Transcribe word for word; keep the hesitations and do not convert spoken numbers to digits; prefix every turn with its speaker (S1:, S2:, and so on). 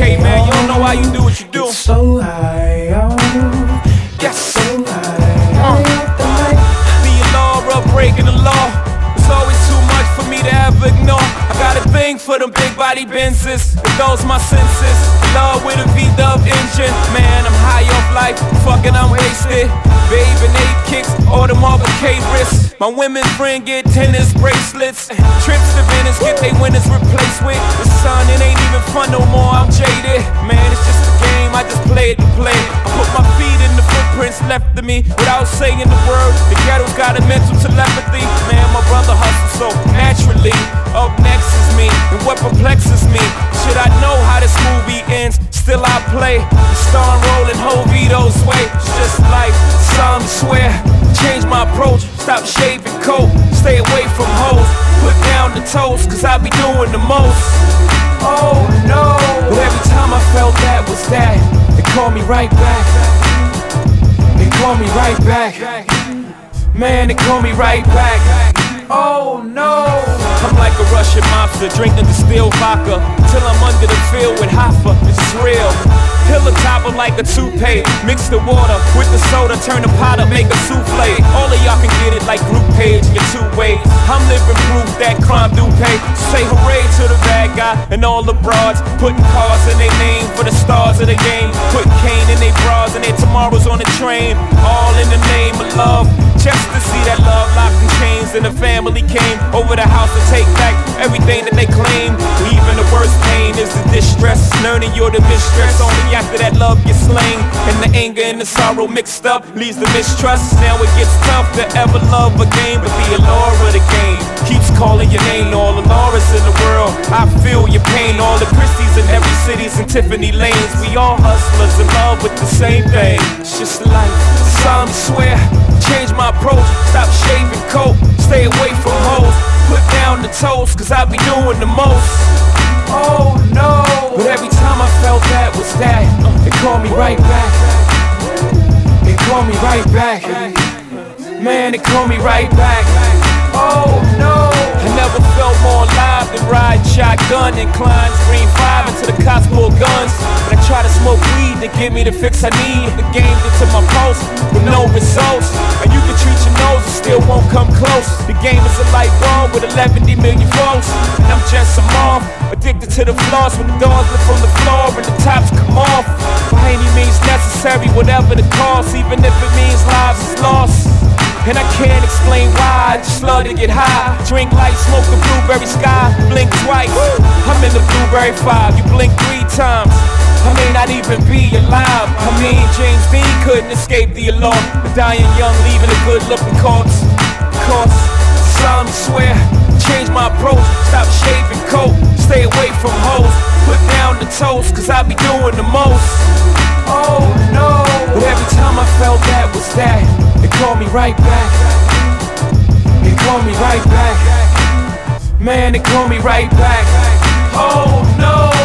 S1: Hey man, you don't know why you do what you do.
S2: Get so high, oh.
S1: Yes,
S2: so high.
S1: uh. Be a law, up breaking the law. It's always too much for me to ever ignore. I got a thing for them big body Benzes. It goes my senses. Love with a V-dub engine. Man, I'm high off life. Fucking, I'm wasted. Babe and eight kicks, all them Marble K wrists. My women's friend get tennis bracelets. Trips to Venice get they winners replaced with the sun. It ain't even fun no more. I'm jaded. Man, it's just a game. I just play it to play it. I put my feet in the footprints left of me without saying the word. The ghetto's got a mental telepathy. Man, my brother hustles so naturally. Up next is me, and what perplexes me, should I know how this movie ends? Still I play, starring rolling Jovito's way. It's just life, some swear. Change my approach, stop shaving coat, stay away from hoes, put down the toast, cause I be doing the most. Oh no, but every time I felt that was that, they call me right back. They call me right back. Man, they call me right back. Oh no, I'm like a Russian mobster, drinking distilled vodka till I'm under the field with Hoffa. It's real. Pill a topper like a toupee. Mix the water with the soda, turn the pot up, make a souffle. All of y'all can get it like group page in your two ways. I'm living proof that crime do pay. Say hooray to the bad guy and all the broads, putting cars in their name for the stars of the game. Putting cane in their bras and their tomorrows on the train. All in the name of love, just to see that love locked in chains. And the family came over the house to take back everything that they claim. Even the worst pain is the distress, learning you're the mistress. Only after that love gets slain, and the anger and the sorrow mixed up leads to mistrust. Now it gets tough to ever love again, but the allure of the game keeps calling your name. All the Lauras in the world, I feel your pain. All the Christies in every city's and Tiffany lanes. We all hustlers in love with the same thing. It's just life. Some swear, change my approach, stop shaving coat, stay away from hoes, put down the toast, cause I be doing the most. Oh no, but every time I felt that was that, they call me right back. They call me right back. Man, they call me right back. Oh no, I never felt more alive than riding shotgun and Klein's Green Five until the cops pull guns. But I try to smoke weed to give me the fix I need. The game into my pulse with no results, and you can treat your nose and still won't come close. The game is a light bulb with eleven million volts, and I'm just a moth, addicted to the floss. When the doors lift from the floor and the tops come off, by any means necessary, whatever the cost, even if it means lives is lost. And I can't explain why, I just love to get high. Drink light, smoke the blueberry sky, blink twice. I'm in the blueberry five, you blink three times. I may not even be alive. I mean, James Dean couldn't escape the alarm. A dying young, leaving a good looking corpse. Cause, solemnly swear, change my approach, stop shaving coat, stay away from hoes, put down the toast, cause I be doing the most. Oh no, but every time I felt that was that, they call me right back. They call me right back. Man, they call me right back. Oh no.